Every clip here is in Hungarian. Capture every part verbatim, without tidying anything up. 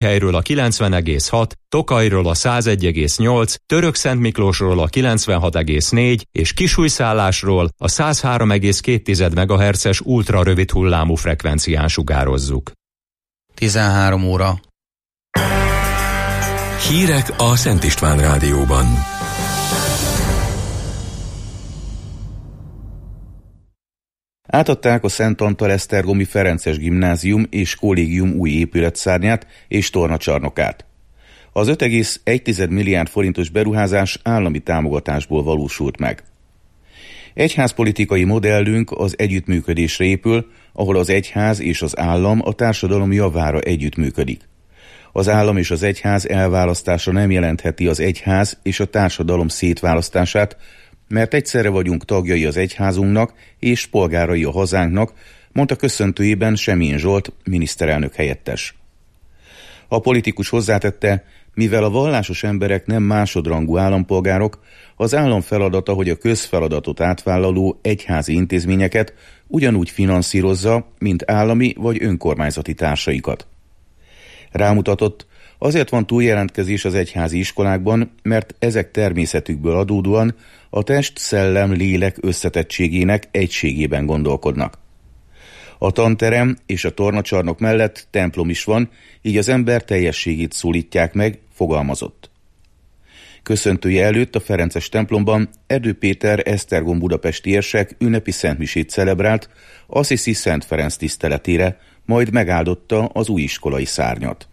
helyről a kilencven egész hat, Tokajról a száz egy egész nyolc, Törökszentmiklósról a kilencvenhat egész négy és Kisújszállásról a száz három egész két megahertzes ultra rövid hullámú frekvencián sugározzuk. tizenhárom óra. Hírek a Szent István Rádióban. Átadták a Szent Antal-Esztergomi Ferences Gimnázium és Kollégium új épületszárnyát és tornacsarnokát. Az öt egész egy milliárd forintos beruházás állami támogatásból valósult meg. Egyházpolitikai modellünk az együttműködésre épül, ahol az egyház és az állam a társadalom javára együttműködik. Az állam és az egyház elválasztása nem jelentheti az egyház és a társadalom szétválasztását, mert egyszerre vagyunk tagjai az egyházunknak és polgárai a hazánknak, mondta köszöntőjében Semjén Zsolt miniszterelnök helyettes. A politikus hozzátette, mivel a vallásos emberek nem másodrangú állampolgárok, az állam feladata, hogy a közfeladatot átvállaló egyházi intézményeket ugyanúgy finanszírozza, mint állami vagy önkormányzati társaikat. Rámutatott, azért van túljelentkezés az egyházi iskolákban, mert ezek természetükből adódóan a test, szellem, lélek összetettségének egységében gondolkodnak. A tanterem és a tornacsarnok mellett templom is van, így az ember teljességét szólítják meg, fogalmazott. Köszöntője előtt a Ferences templomban Erdő Péter esztergom budapesti érsek ünnepi szentmisét celebrált Assisi Szent Ferenc tiszteletére, majd megáldotta az új iskolai szárnyat.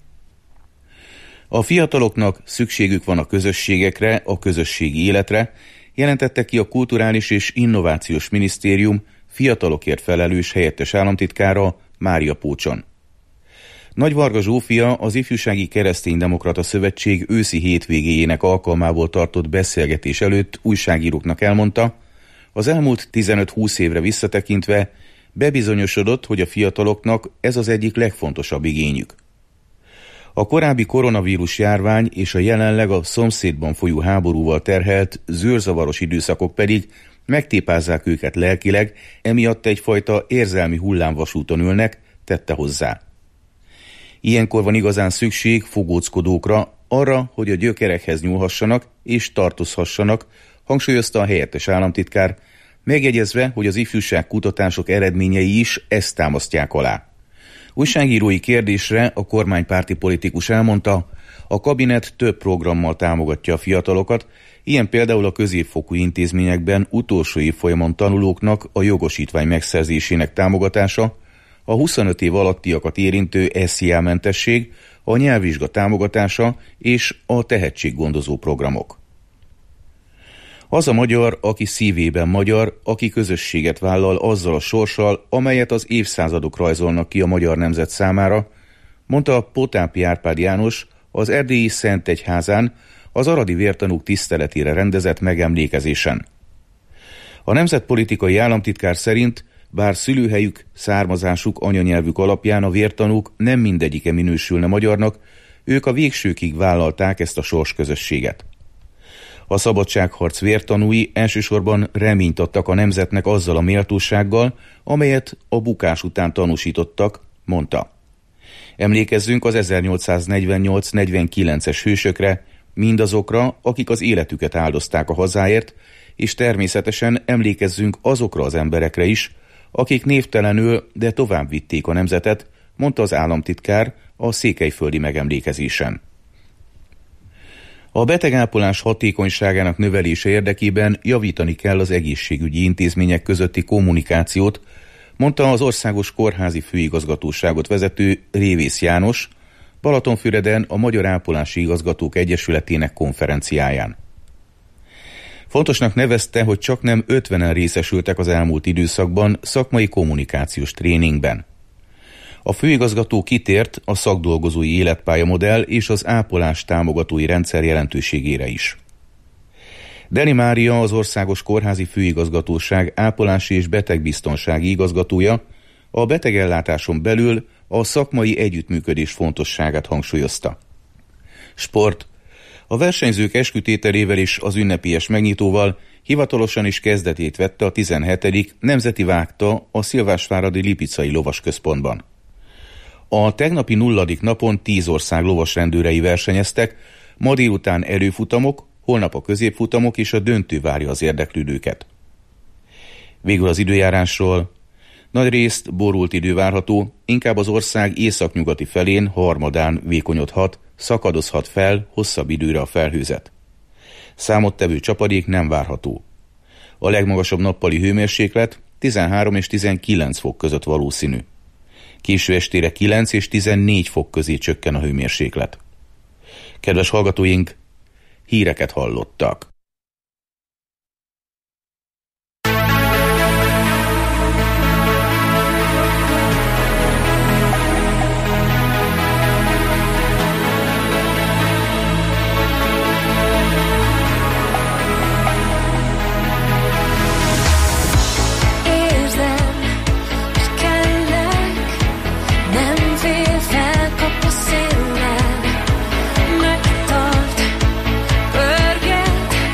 A fiataloknak szükségük van a közösségekre, a közösségi életre, jelentette ki a Kulturális és Innovációs Minisztérium fiatalokért felelős helyettes államtitkára, Mária Pócson. Nagyvarga Zsófia az Ifjúsági Kereszténydemokrata Szövetség őszi hétvégéjének alkalmából tartott beszélgetés előtt újságíróknak elmondta, az elmúlt tizenöt-húsz évre visszatekintve bebizonyosodott, hogy a fiataloknak ez az egyik legfontosabb igényük. A korábbi koronavírus járvány és a jelenleg a szomszédban folyó háborúval terhelt zűrzavaros időszakok pedig megtépázzák őket lelkileg, emiatt egyfajta érzelmi hullámvasúton ülnek, tette hozzá. Ilyenkor van igazán szükség fogóckodókra, arra, hogy a gyökerekhez nyúlhassanak és tartozhassanak, hangsúlyozta a helyettes államtitkár, megjegyezve, hogy az ifjúság kutatások eredményei is ezt támasztják alá. Újságírói kérdésre a kormánypárti politikus elmondta, a kabinet több programmal támogatja a fiatalokat, ilyen például a középfokú intézményekben utolsó évfolyamon tanulóknak a jogosítvány megszerzésének támogatása, a huszonöt év alattiakat érintő es zé á-mentesség, a nyelvvizsga támogatása és a tehetséggondozó programok. Az a magyar, aki szívében magyar, aki közösséget vállal azzal a sorssal, amelyet az évszázadok rajzolnak ki a magyar nemzet számára, mondta Potápi Árpád János az erdélyi Szentegyházán az aradi vértanúk tiszteletére rendezett megemlékezésen. A nemzetpolitikai államtitkár szerint, bár szülőhelyük, származásuk, anyanyelvük alapján a vértanúk nem mindegyike minősülne magyarnak, ők a végsőkig vállalták ezt a sorsközösséget. A szabadságharc vértanúi elsősorban reményt adtak a nemzetnek azzal a méltósággal, amelyet a bukás után tanúsítottak, mondta. Emlékezzünk az ezernyolcszáznegyvennyolc-negyvenkilences hősökre, mindazokra, akik az életüket áldozták a hazáért, és természetesen emlékezzünk azokra az emberekre is, akik névtelenül, de tovább vitték a nemzetet, mondta az államtitkár a székelyföldi megemlékezésen. A betegápolás hatékonyságának növelése érdekében javítani kell az egészségügyi intézmények közötti kommunikációt, mondta az Országos Kórházi Főigazgatóságot vezető Révész János, Balatonfüreden a Magyar Ápolási Igazgatók Egyesületének konferenciáján. Fontosnak nevezte, hogy csak nem ötvenen részesültek az elmúlt időszakban szakmai kommunikációs tréningben. A főigazgató kitért a szakdolgozói életpályamodell és az ápolás támogatói rendszer jelentőségére is. Deni Mária, az Országos Kórházi Főigazgatóság ápolási és betegbiztonsági igazgatója a betegellátáson belül a szakmai együttműködés fontosságát hangsúlyozta. Sport. A versenyzők eskütételével és az ünnepélyes megnyitóval hivatalosan is kezdetét vette a tizenhetedik Nemzeti Vágta a Szilvásváradi Lipicai Lovasközpontban. A tegnapi nulladik napon tíz ország lovasrendőrei versenyeztek, ma délután erőfutamok, holnap a középfutamok és a döntő várja az érdeklődőket. Végül az időjárásról. Nagyrészt borult idő várható, inkább az ország északnyugati felén harmadán vékonyodhat, szakadozhat fel hosszabb időre a felhőzet. Számottevő csapadék nem várható. A legmagasabb nappali hőmérséklet tizenhárom és tizenkilenc fok között valószínű. Késő estére kilenc és tizennégy fok közé csökken a hőmérséklet. Kedves hallgatóink, híreket hallottak. Megtart, pörget,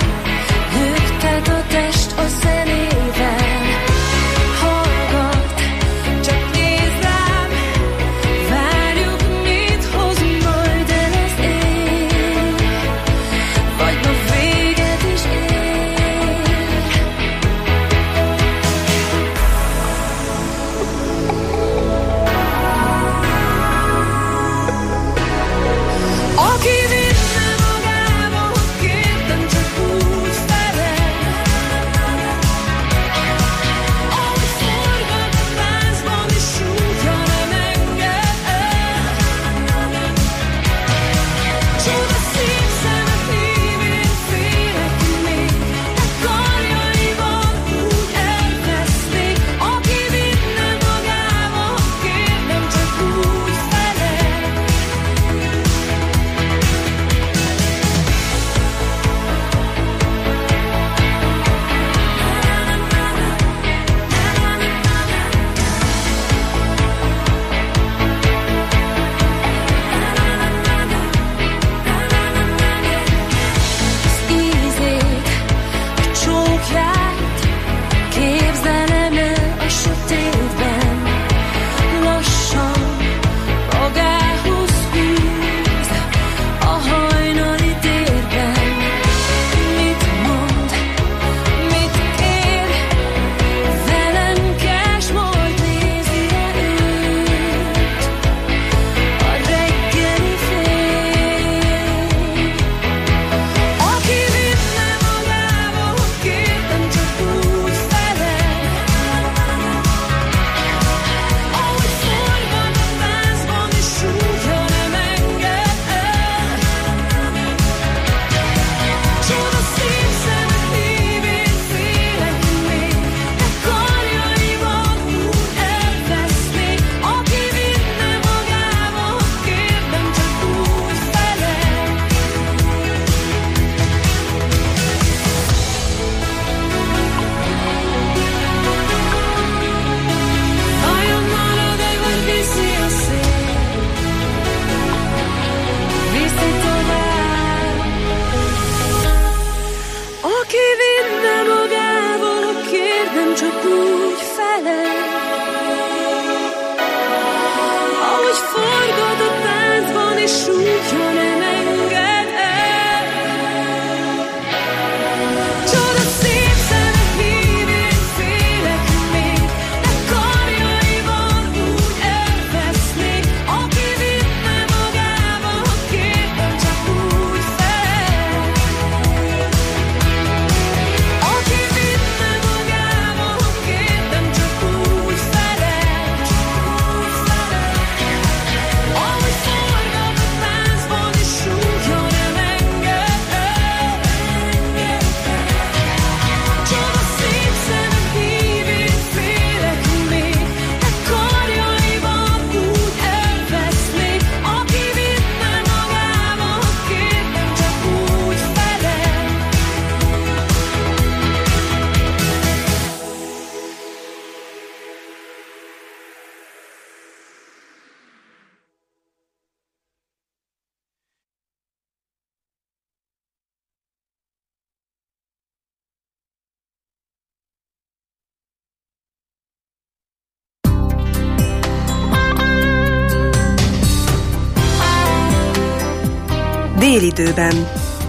Délidőben.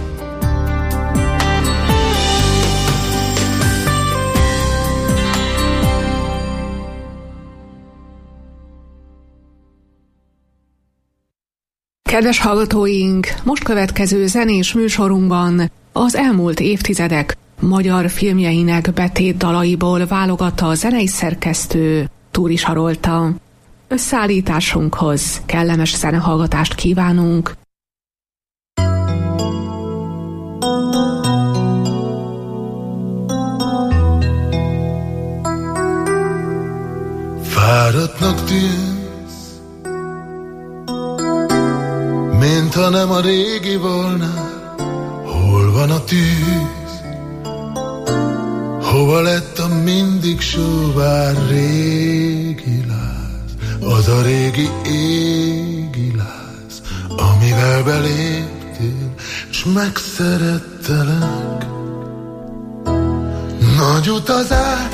Kedves hallgatóink, most következő zenés műsorunkban az elmúlt évtizedek magyar filmjeinek betét dalaiból válogatta a zenei szerkesztő Túri Sarolta. Összeállításunkhoz kellemes zenehallgatást kívánunk. Fáradtnak tűnsz, mintha nem a régi volna. Hol van a tűz? Hova lett a mindig sóvár régi láz? Az a régi égi láz, amivel beléptél, s megszerettelek. Nagy utazás.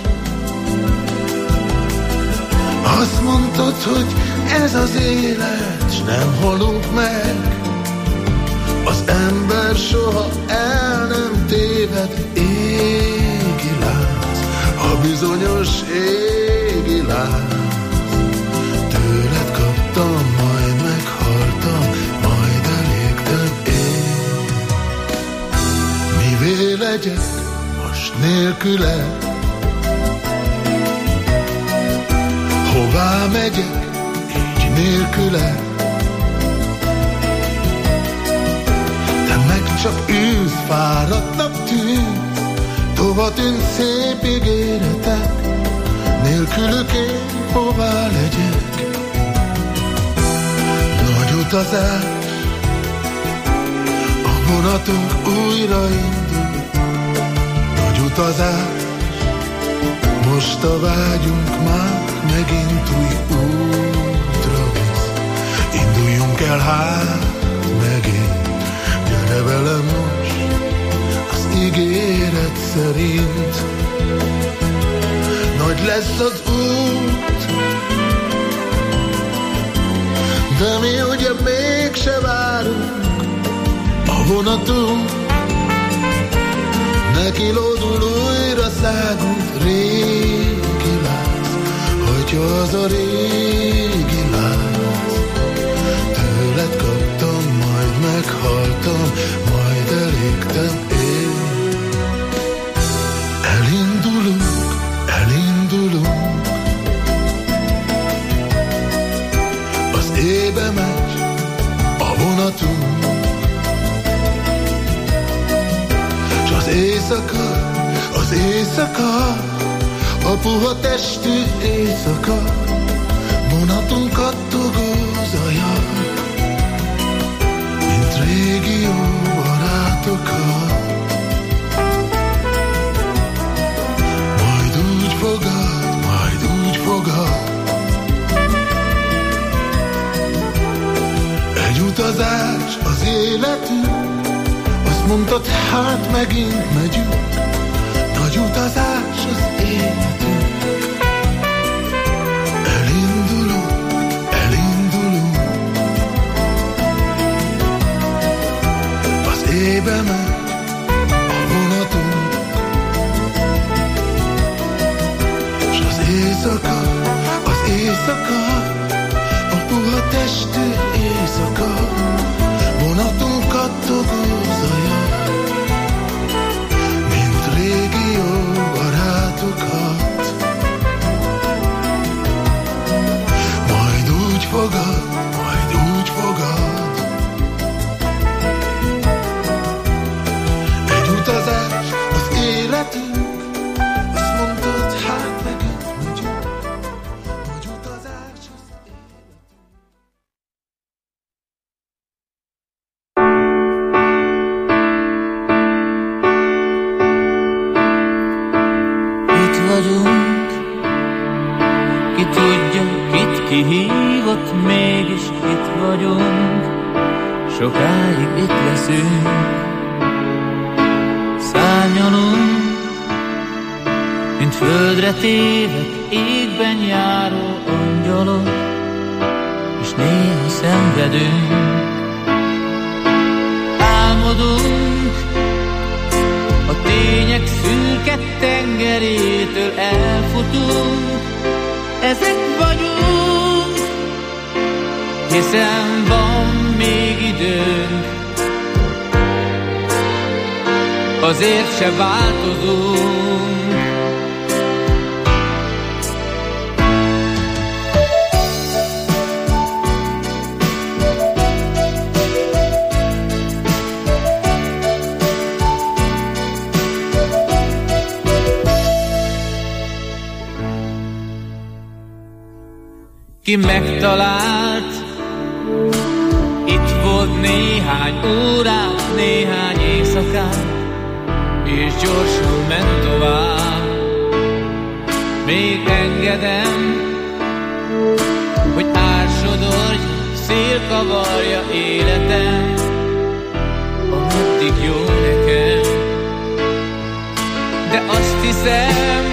Azt mondtad, hogy ez az élet, s nem halunk meg. Az ember soha el nem téved. Égi láz, a bizonyos égi láz. Tőled kaptam, majd meghaltam, majd elégtem én. Mivé legyek most nélküled? Hová megyek így nélküle? Te meg csak ülsz, fáradtnak tűnsz, tova tűnt szép ígéretek. Nélkülük én hová legyek? Nagy utazás, a vonatunk újraindul. Nagy utazás, most a vágyunk már megint új útra visz. Induljunk el hát megint, gyere velem most az ígéret szerint. Nagy lesz az út, de mi ugye mégse várunk. A vonatunk neki lódul újra szágult. Régi láz, hogyha az a régi láz. Tőled kaptam, majd meghaltam, majd elégtem én. Elindulunk, elindulunk, az éjbe megy a vonatunk, s az éjszaka, az éjszaka, a puha testű éjszaka, vonatunk kattogó zaja, mint régi jó barátokat. Majd úgy fogad, majd úgy fogad. Egy utazás az életünk, azt mondtad, hát megint megyünk. Nagy utazás az életünk. Elindulunk, elindulunk, az éjbe megy a vonatunk, s az éjszaka, az éjszaka, a puha testű éjszaka, vonatunk kattogó zaja, régi jó barátokat. Majd úgy fogad, majd úgy fogad. Egy utazás az életünk, azt mondtad, hát megint megyünk. Nagy utazás az életünk. Kihívott, mégis itt vagyunk, sokáig itt leszünk, szárnyalunk, mint földre téved, égben járó angyalok, és néha szenvedünk. voltunk, ezek vagyunk, hiszen van még időnk, azért se változunk. Ki megtalált, itt volt néhány órát, néhány éjszakát, és gyorsul ment tovább. Még engedem, hogy ársodorj, szél kavarja életem, ameddig jó nekem. De azt hiszem,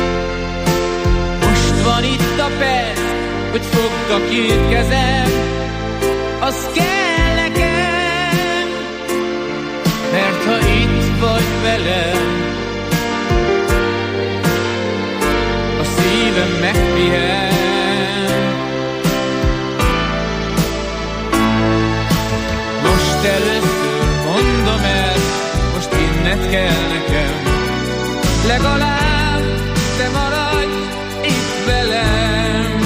most van itt a perc, hogy fogd a két kezem, az kell nekem, mert ha itt vagy velem, a szívem megpihen. Most először mondom el, most innent kell nekem, legalább te maradj itt velem.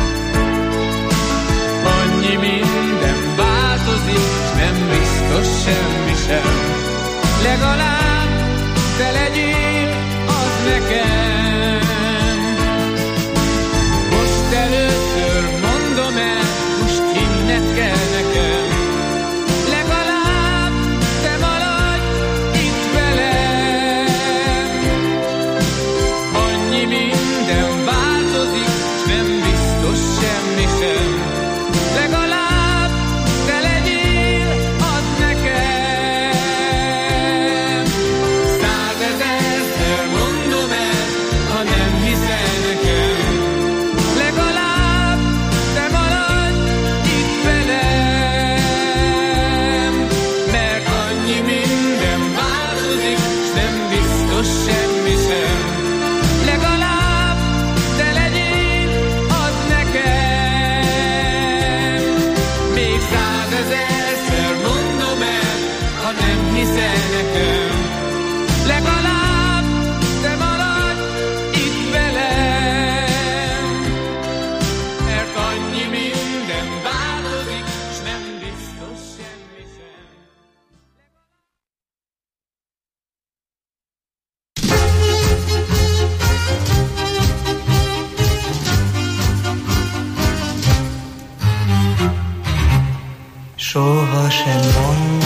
Annyi minden változik, nem biztos semmi sem, legalább te legyél az nekem. Most először mondom el, most hinned kell nekem, legalább te maradj itt velem. Annyi minden változik, s nem biztos semmi sem, legalább te legyél az nekem. Százezerszer mondom el, ha nem hiszel nekem, legalább te maradj itt velem. Mert annyi minden változik, s nem biztos semmi sem, legalább te legyél az nekem. Még százezerszer mondom el, ha nem hiszel nekem, legalább te maradj itt velem. Mert annyi minden változik, s nem biztos semmi sem. Soha sem mondd,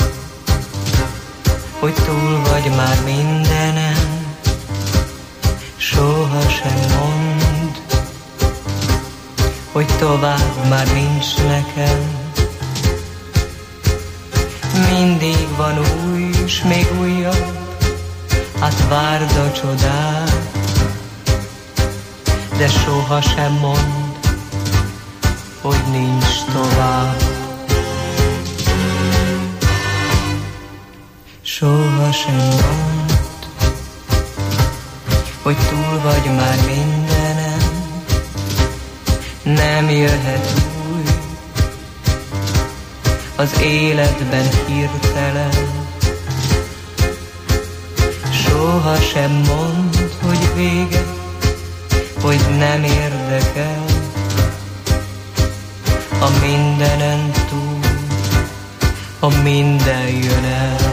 hogy túl vagy már mindenen. Soha sem mondd, hogy tovább már nincs nekem. Mindig van új, s még újabb, hát várd a csodát. De soha sem mondd, hogy nincs tovább. Soha sem mondd, hogy túl vagy már mindenen. Nem jöhet új az életben hirtelen. Soha sem mondd, hogy vége, hogy nem érdekel. A mindenen túl, a minden jön el.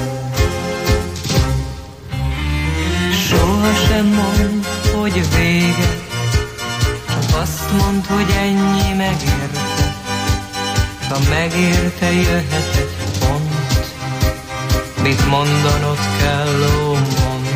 Soha sem mondd, hogy vége, csak azt mondd, hogy ennyi megérte. Ha megérte, jöhet egy pont, mit mondanod kell, ó, mondd.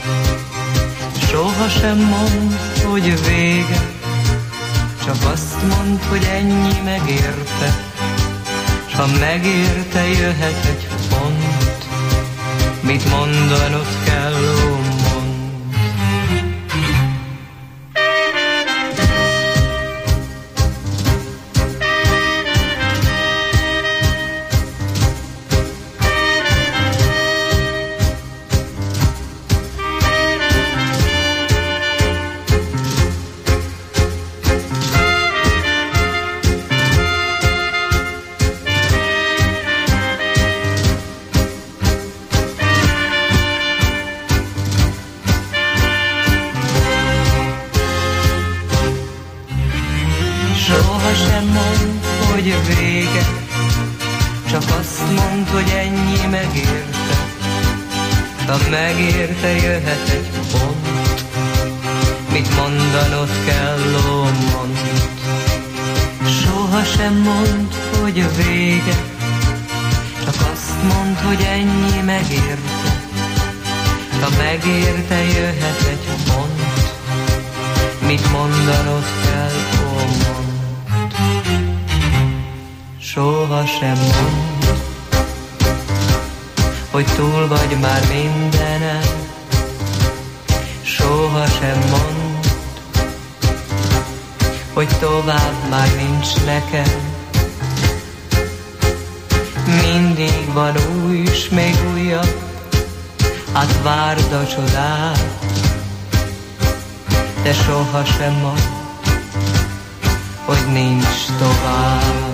Soha sem mondd, hogy vége, csak azt mondd, hogy ennyi megérte. S ha megérte, jöhet egy pont, mit mondanod kell, ó, mondd. ha megérte, jöhet egy pont, mit mondanod kell, ó, mondd. Soha sem mondd, hogy vége, csak azt mondd, hogy ennyi, megérte. Ha megérte, jöhet egy pont, mit mondanod kell, ó, mondd. Soha sem mondd, hogy túl vagy már mindenen. Soha sem mondd, hogy tovább már nincs nekem. Mindig van új, s még újabb, hát várd a csodát, de soha sem mondd, hogy nincs tovább.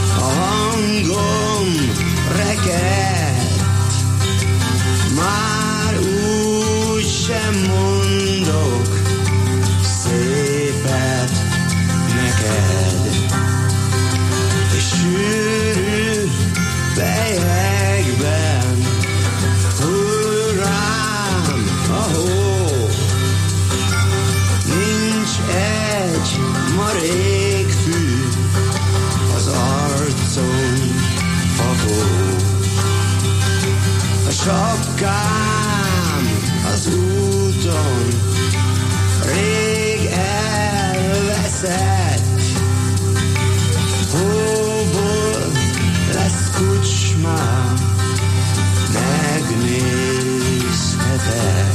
Már az úton rég elveszett. Hóból lesz kucsmám, megnézheted.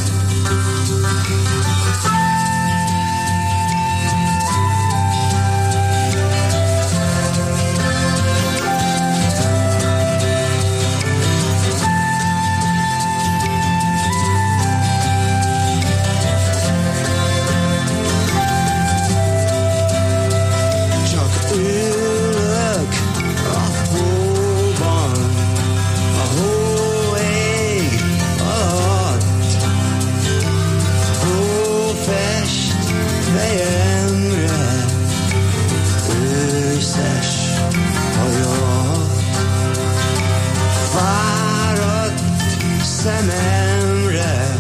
Szememre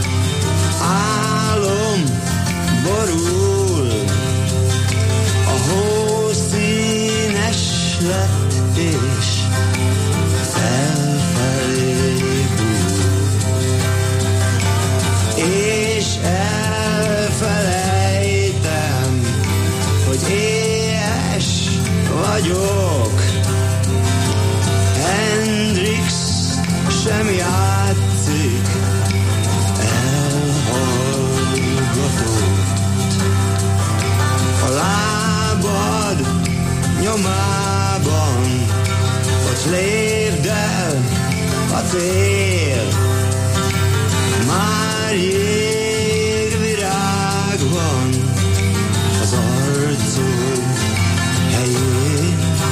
álom borul, a hó színes lett és felfelé búl, és elfelejtem, hogy éhes vagyok. Hendrix sem játszik, elhallgatott. A lábad nyomában ott lépdel a tél, már jégvirág van az arcod helyén.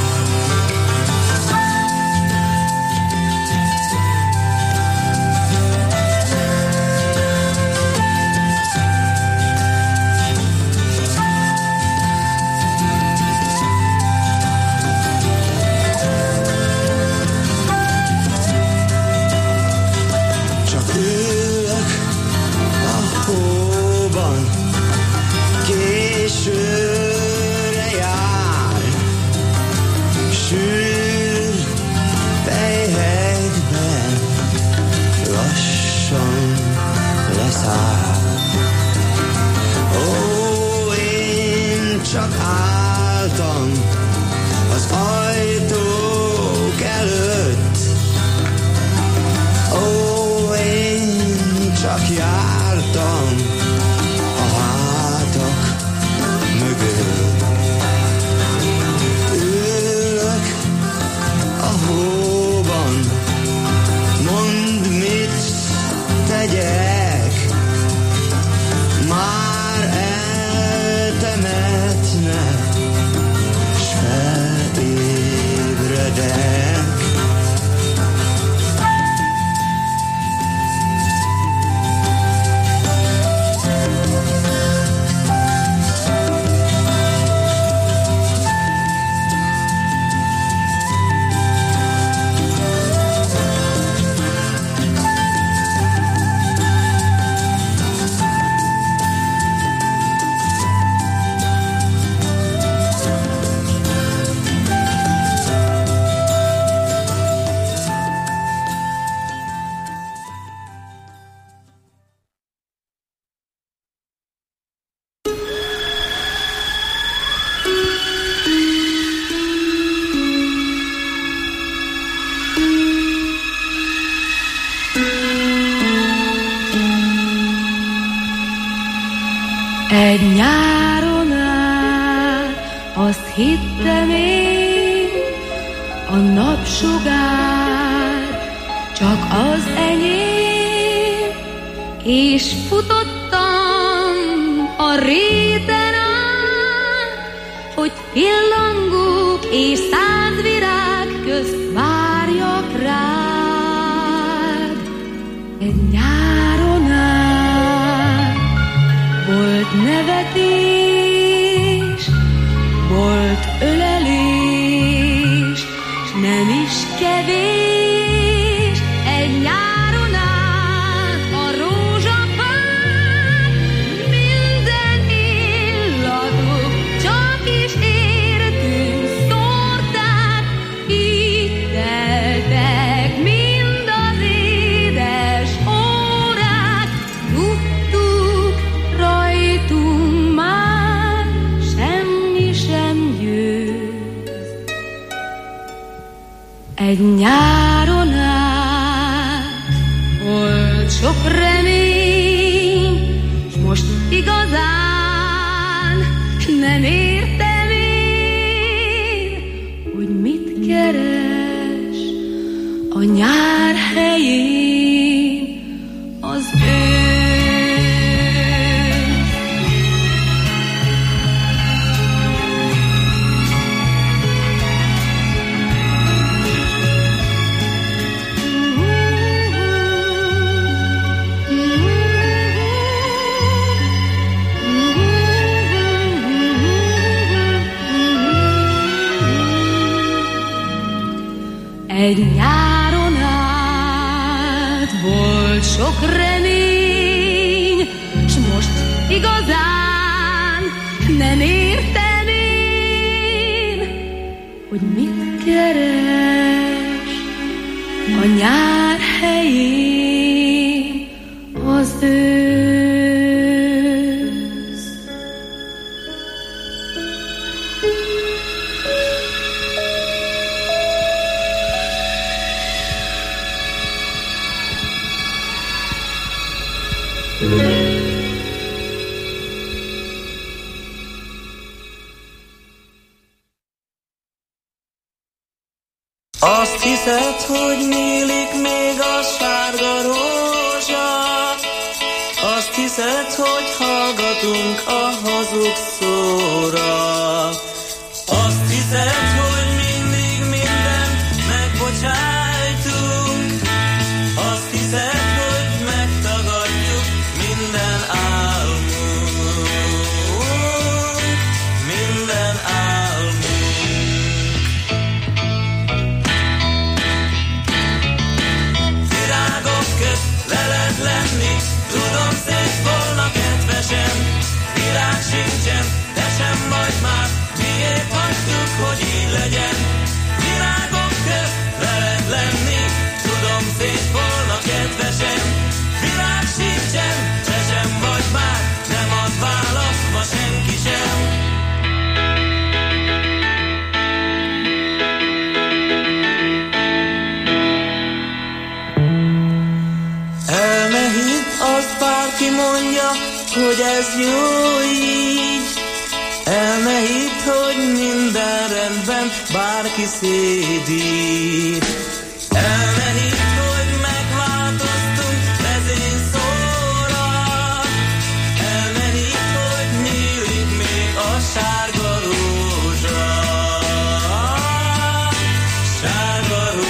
Későre jár, sűr fejhelyekben lassan leszáll. Ó, én csak álltam az ajtók előtt. Ó, én csak jártam a hátak mögött. Ülök a hóban, mondd, mit tegyek. Már eltemetnek, s felébredek. Egy nyáron át azt hittem én, a napsugár csak az enyém, és futottam a réten át, hogy pillangók és száz virág közt várjak rád. Egy nyáron át volt nevetés, volt ölelés, s nem is kevés. Egy nyáron át a rózsafák minden illatuk csak is értünk szórták, így teltek mind az édes órák, sok remény, s most igazán nem értem én, hogy mit keres a nyár helyén az ősz. Egy nyáron át volt sok remény, s most igazán nem értem én, hogy mit keres a nyár helyén az ősz. Azt hiszed, hogy nyílik még a sárga rózsa, azt hiszed, hogy hallgatunk a hazug szóra, azt hiszed, hogy mindig mindent megbocsájtunk, azt hiszed, hogy megtagadjuk minden álmunk, minden álmunk. Veled lenni, tudom szép volna kedvesem, virág sincsen, de sem vagy már, miért hagytuk, hogy így legyen. Virágok közt veled lenni, tudom szép volna kedvesem, virág sincsen, de sem vagy már, nem ad választ ma senki sem. Azt bárki mondja, hogy ez jó így. El ne hidd, hogy minden rendben, bárki szédít. El ne hidd, hogy megváltoztunk mezén szóra. El ne hidd, hogy nyílik még a sárga rózsa. Sárga rózsa.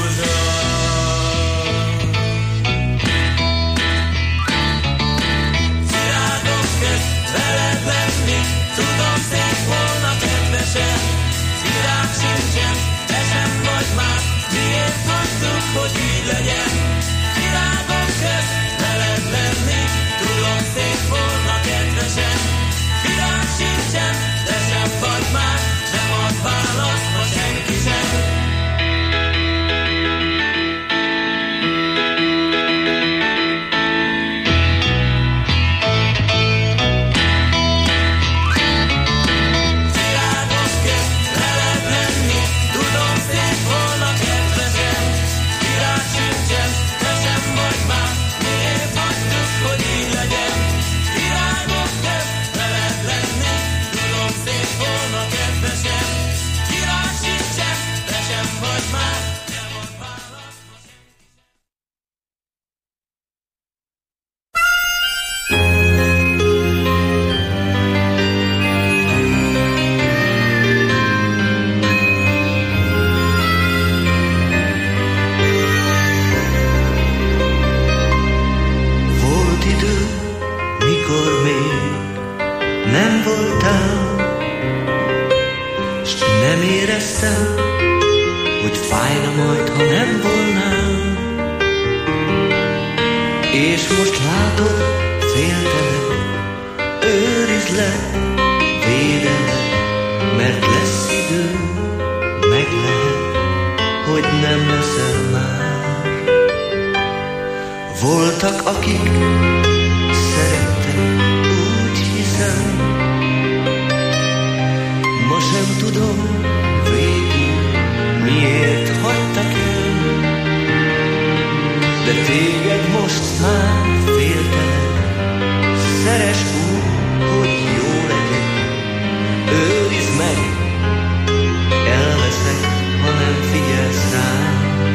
Tudom szép volna kedvesem, virág sincsen, te sem vagy már, miért hagytuk, hogy így legyen. Virágok közt veled lenni, tudom szép volna kedvesem, virág sincsen, te sem vagy már, nem ad választ ma senki sem. Voltak, akik szerettek, úgy hiszem, ma sem tudom végül, miért hagytak el, de téged téged most már féltelen, szeres úgy, hogy jó legyen. Őrizd meg, elveszek, ha nem figyelsz rám.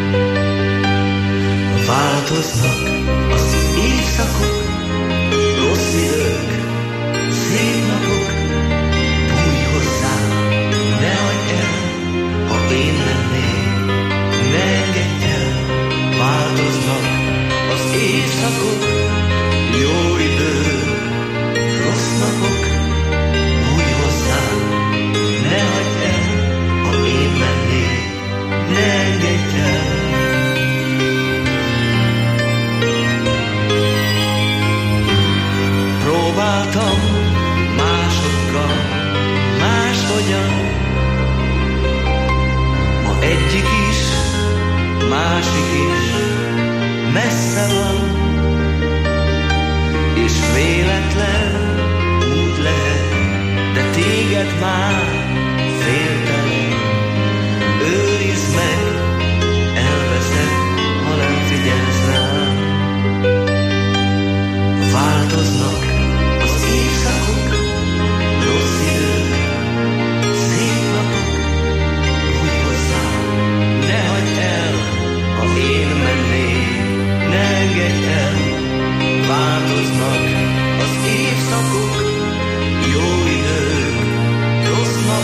Változnak az évszakok, rossz idők, szép napok. Bújj hozzám, ne hagyd el, ha én lennék, ne engedj el. Változnak az évszakok, jó idők, rossz napok. Bújj hozzám, ne hagyd el, ha én lennék, ne engedj el. Próbáltam másokkal, máshogyan, ma egyik is, másik is messze van, és véletlen úgy lehet, de téged már féltelen. Őrizd meg, elveszed, ha nem figyelsz rám. Változnak az évszakok, rossz idők, szép napok. Bújj hozzám, ne hagyd el, ha én mennék, ne engedj el. Változnak az évszakok, jó idők, rossz napok.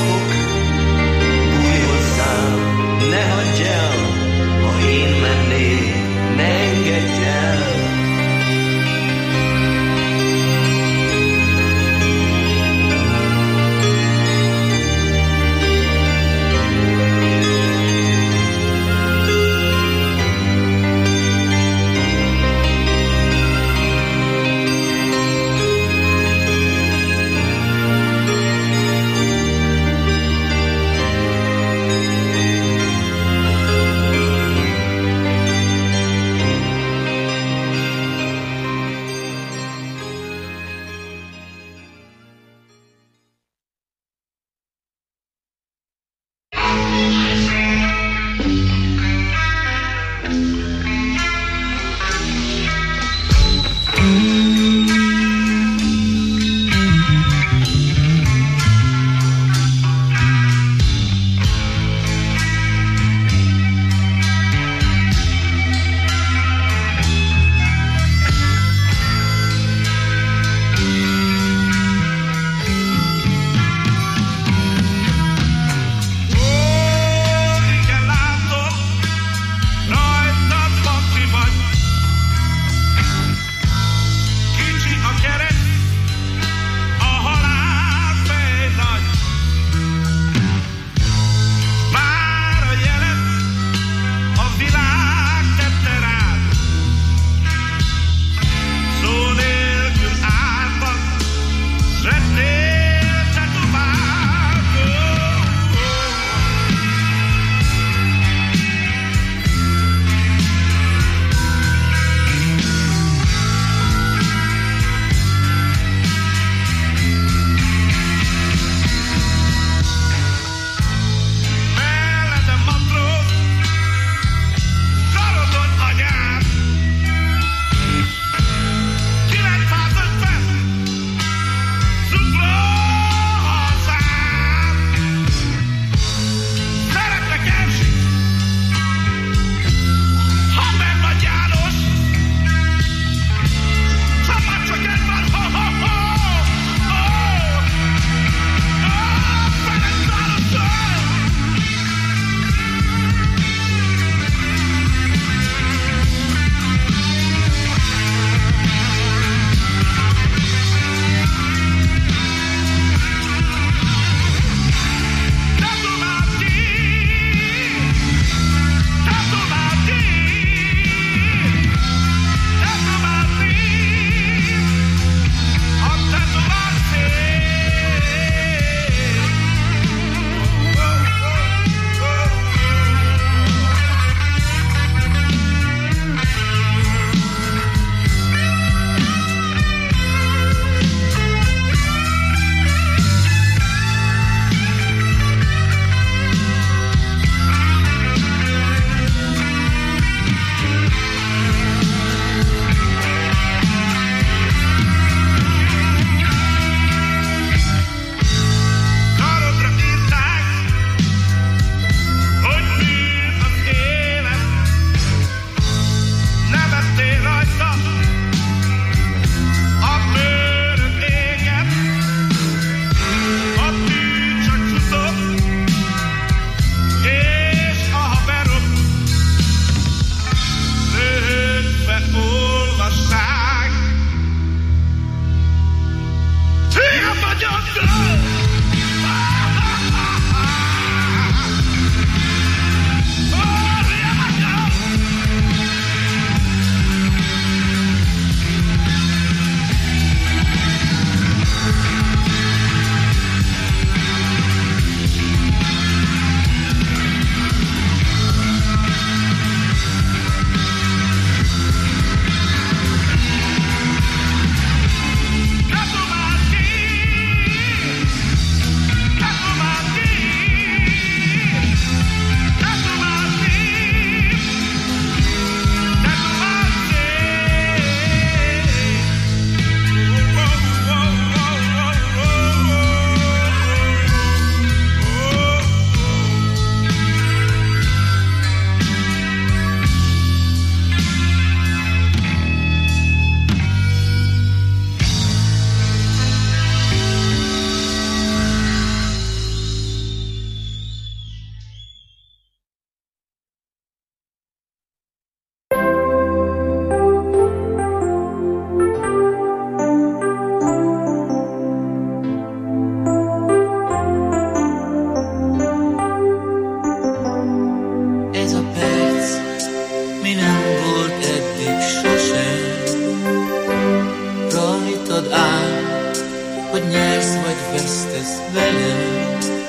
Tudod ám, hogy nyersz vagy vesztesz velem.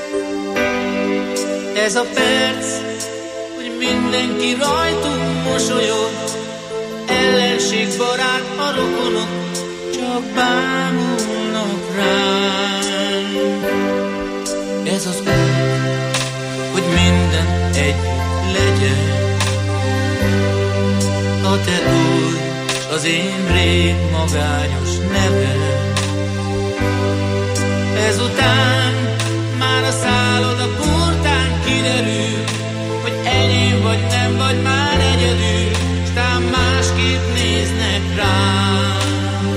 Ez a perc, hogy mindenki rajtunk mosolyog, ellenség, barát, a rokonok csak bámulnak rám. Ez az út, hogy minden együtt legyen. A te új, az én rég magányos nevem. Ezután már a szálloda portán kiderül, hogy enyém vagy nem vagy már egyedül, s tám másképp néznek rám.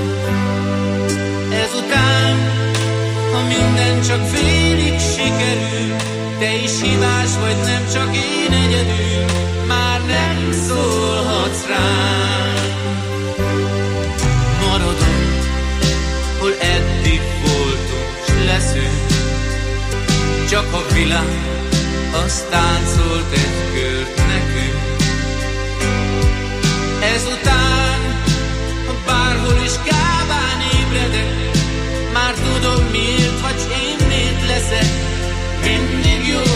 Ezután, ha minden csak félig sikerül, te is hibás vagy, nem csak én egyedül, már nem szólhatsz rám. Maradunk, hol eddig voltunk, s leszünk, csak a világ azt táncolt egy kört nekünk. Ezután, ha bárhol is kábán ébredek, már tudom miért vagy, én miért leszek mindig jó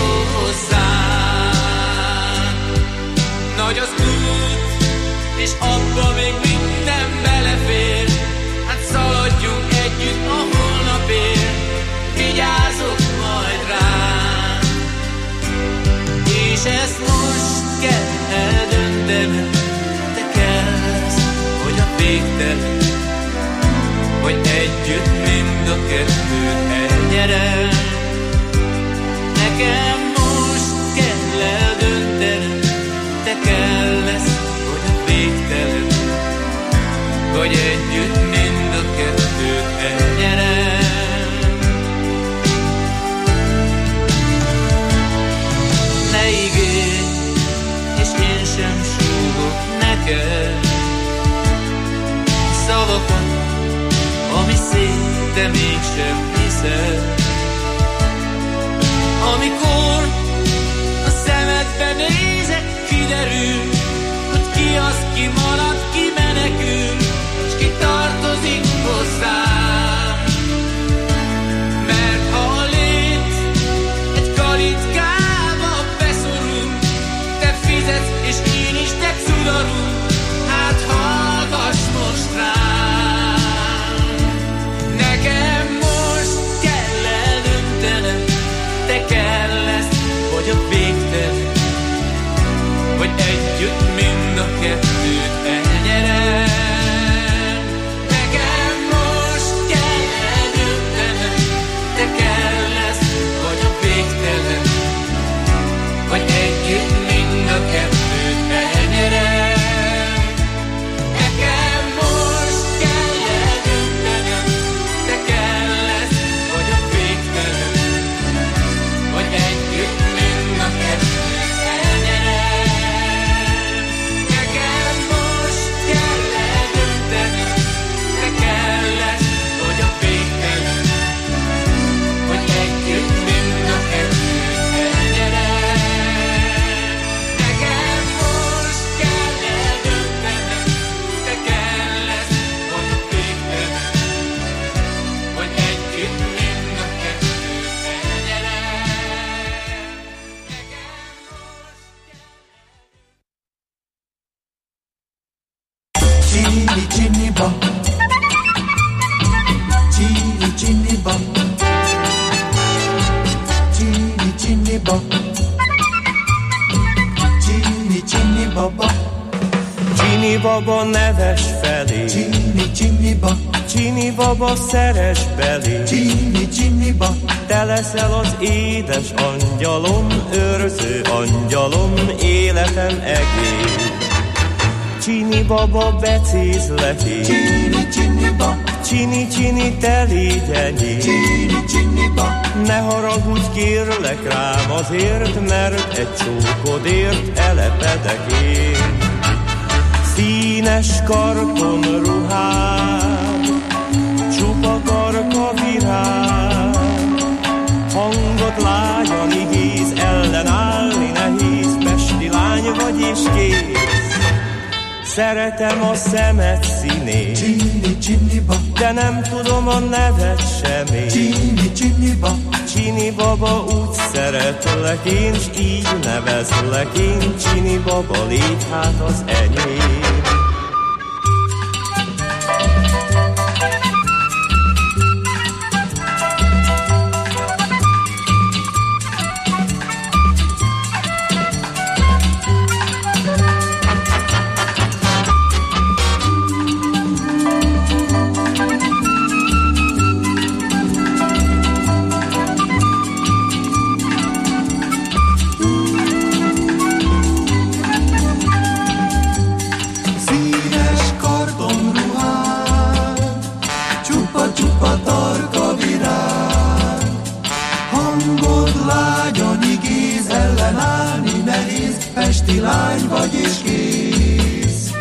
hozzám. Nagy az út, és abba még minden belefér, hát szaladjunk együtt a holnapért, vigyázok majd rám. És ezt most kell eldöntened, te kellsz, hogy a végtelen, hogy együtt mind a kettőt elnyerem. Nekem most kell eldöntened, te kell lesz, hogy a végtelen, hogy együtt mind a kettőt elnyerem. Ne ígérj, és én sem súgok neked szavakat, ami szép, de mégsem hiszed. Amikor a szemedbe nézek, kiderül, hogy ki az, ki marad, ki menekül, s ki tartozik hozzám. Mert ha a lét egy kalitkába beszorul, te fizetsz, és én is, te cudarul, hát hallgass most rám. Nekem most kell eldöntenem, te kell lesz, hogy a végtelen, hogy együtt mind a kettőt elnyerem. Nekem most kell eldöntenem, te kell lesz, hogy a végtelen, hogy együtt mind a kettőt elnyerem. Nekem most kell eldöntenem, te kell lesz, hogy a végtelen, hogy együtt mind a kettőt elnyerem. Nekem most kell eldöntenem, te kell lesz, hogy a végtelen, hogy együtt mind a kettőt elnyerem. Nekem most kell eldöntenem, te kell lesz, hogy a végtelen, hogy együtt mind a kettőt elnyerem. Chini chini bum, chini chini bum, chini chini bum, chini chini baba, Csini baba neves felé, chini chini bum, Csini baba szeres belé, chini chini bum, te leszel az édes angyalom, őrző angyalom, életem egész. Csini baba becézleti, chini chini bum, Csini csini te légy enyém. chini chini bum, Ne haragudj kérlek rám azért, mert egy csókodért elepedek én. Színes karton ruhád, csupa karka virág, hangot lágyan igéz, ellenállni nehéz, pesti lány vagy és kész. Szeretem a szemed színét, chini chini bum, de nem tudom a nevet sem én. Csini, csini baba, Csini baba, úgy szeretlek én, s így nevezlek én. Csini baba, légy hát az enyém. Pesti lány vagy és kész.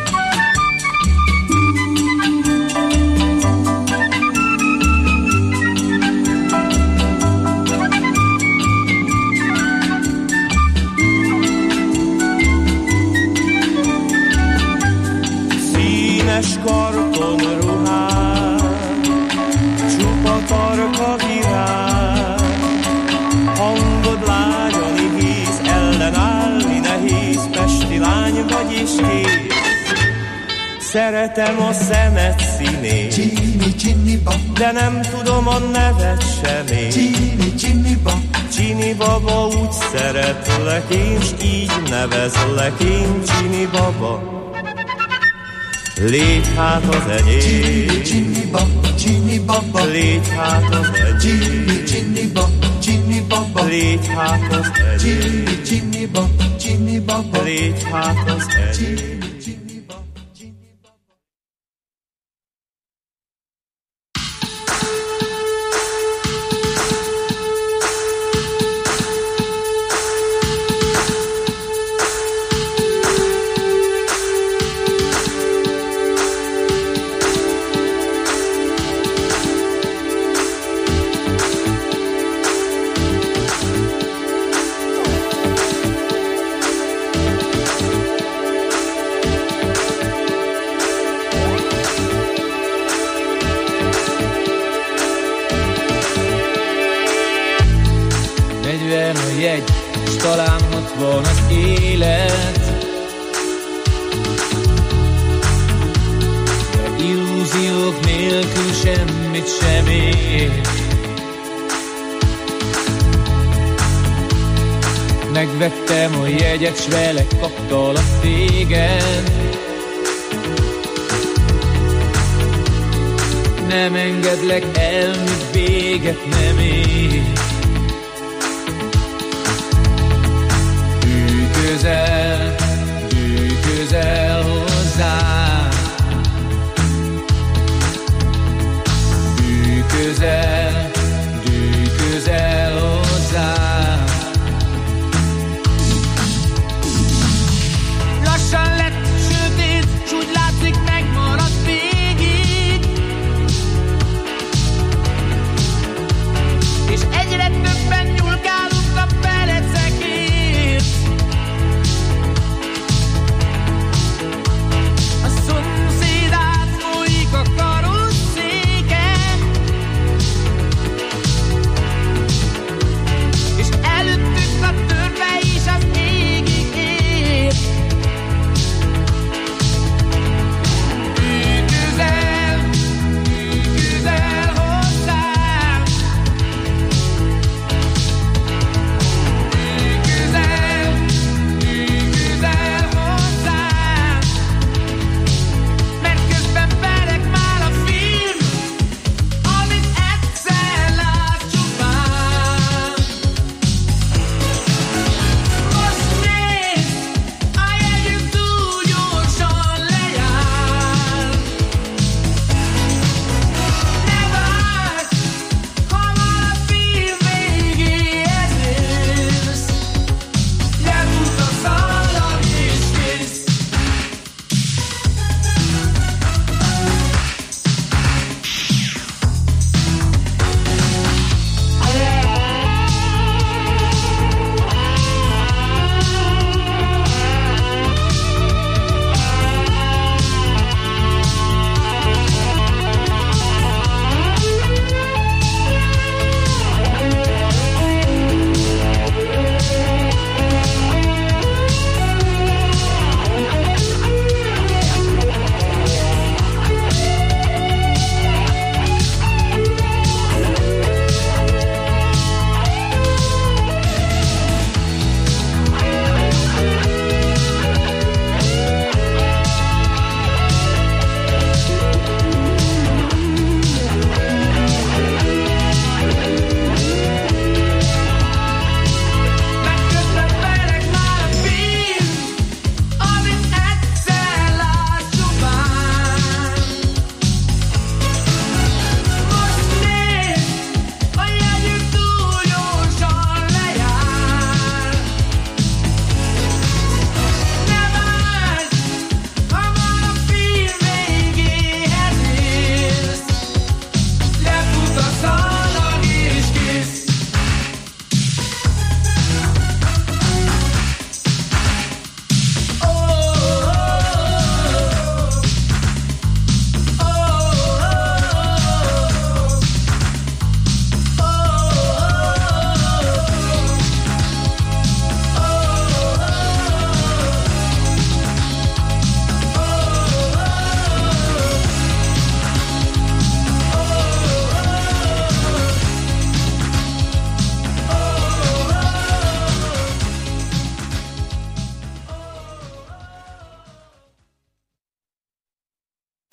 Színes kartonruhák, csupa tarka virág, hangod lágyan igéz, ellenállni nehéz, pesti lány vagy is kész. Szeretem a szemed színét, Csini, csini baba, de nem tudom a nevet sem én. Csini, csini baba, Csini baba, úgy szeretlek én, s így nevezlek én. Csini baba, légy hát az enyém. Csini, csini baba, csini baba, légy hát az enyém. Csini, csini baba, csini baba, légy hát az enyém. Csini, csini baba, csini baba, légy hát az enyém. Talán ott van az élet, de illúziók nélkül semmit sem ér. Megvettem a jegyet, s vele kaptalak téged. Nem engedlek el, míg véget nem ér. Közel, gyűjj közel hozzám. Gyűjj közel, gyűjj közel hozzám. Lassan lett sötét, s úgy látszik megmarad végig. És egyre többen nyúlkálunk a perecekért. A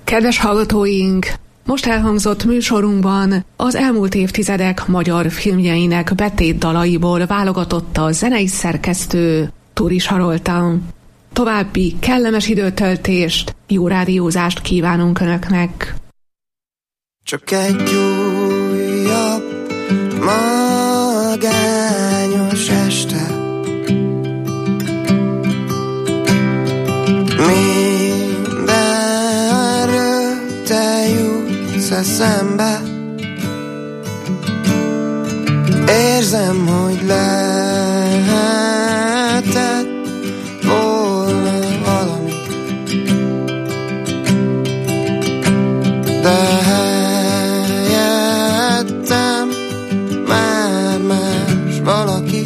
Kedves hallgatóink! Most elhangzott műsorunkban az elmúlt évtizedek magyar filmjeinek betétdalaiból válogatott a zenei szerkesztő Turi Sarolta. További kellemes időtöltést, jó rádiózást kívánunk Önöknek! Csak egy újabb magányos este, mindenről te jutsz eszembe. Érzem, hogy lehetett volna valami, de helyettem már más valaki,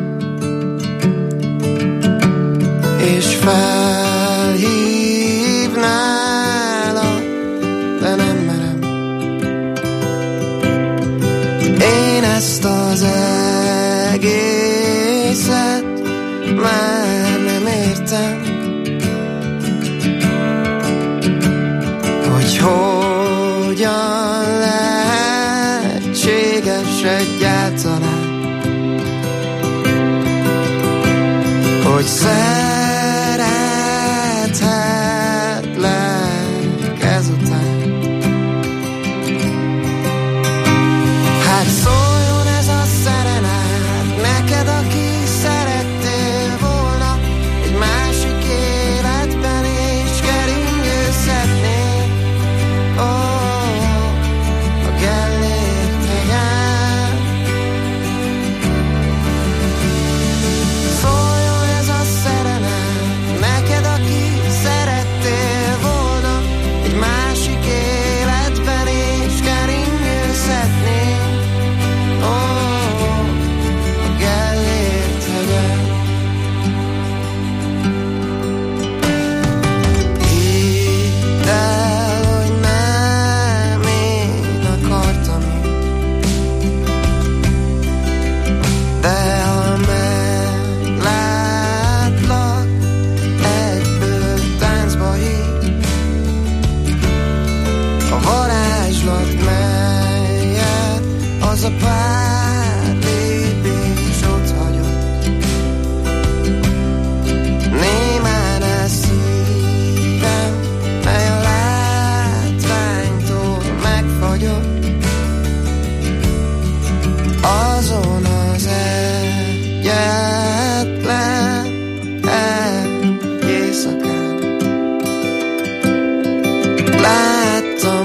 és felhívnálak, de nem merem. Én ezt az egészet már nem értem, hogy hogyan lehetséges egyáltalán, hogy szerethetlek ezután. Hát szóljon ez a szerenát neked, aki szerettél volna egy másik életben, és keringőzhetnél, ó, a Gellért hegyen. Szóljon ez a szerenát neked, aki szerettél volna egy másik életben, és keringőzhetnél, ó, a Gellért hegyen. Hidd el, hogy nem én akartam így, de ha meglátlak, egyből táncba hív a varázslat, melyet az a pár lépés ott hagyott. Némán el szívem, mely a látványtól megfagyott, azon az egyetlen egy éjszakán. Láttam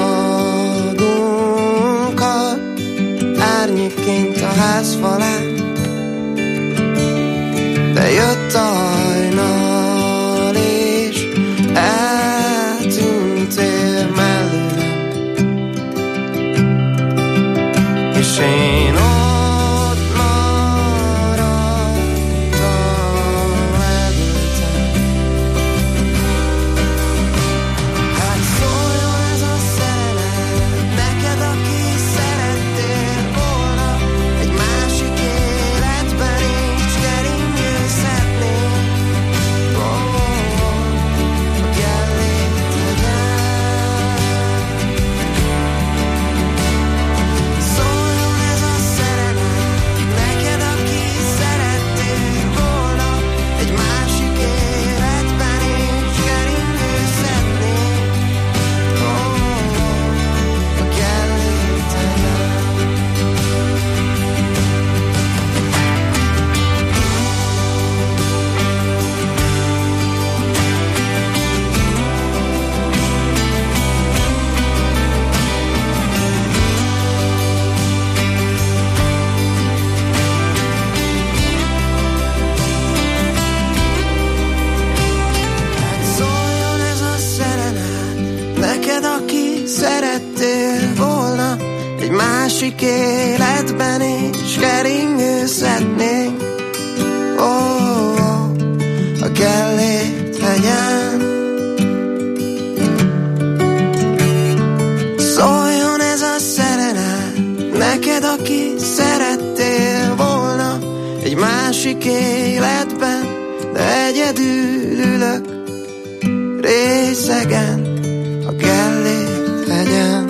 magunkat árnyékként a ház falán, de jött a hajnal, és eltűntél mellőlem, és én ott maradtam, elültem. Hát szóljon ez a szerelem neked, aki szerettél volna egy másik életben, és keringőzhetnél, ó, a Gellért hegyen. Szóljon ez a szerelem neked, aki szerettél volna egy másik életben, és keringőzhetnél, ó, a Gellért hegyen. Szóljon ez a szerelem neked, aki szerettél volna egy másik életben, és keringőzhetnénk, ó, a Gellért hegyen. Szóljon ez a szerelem neked, aki szerettél volna egy másik életben, de egyedül ülök részegen a Gellért hegyen.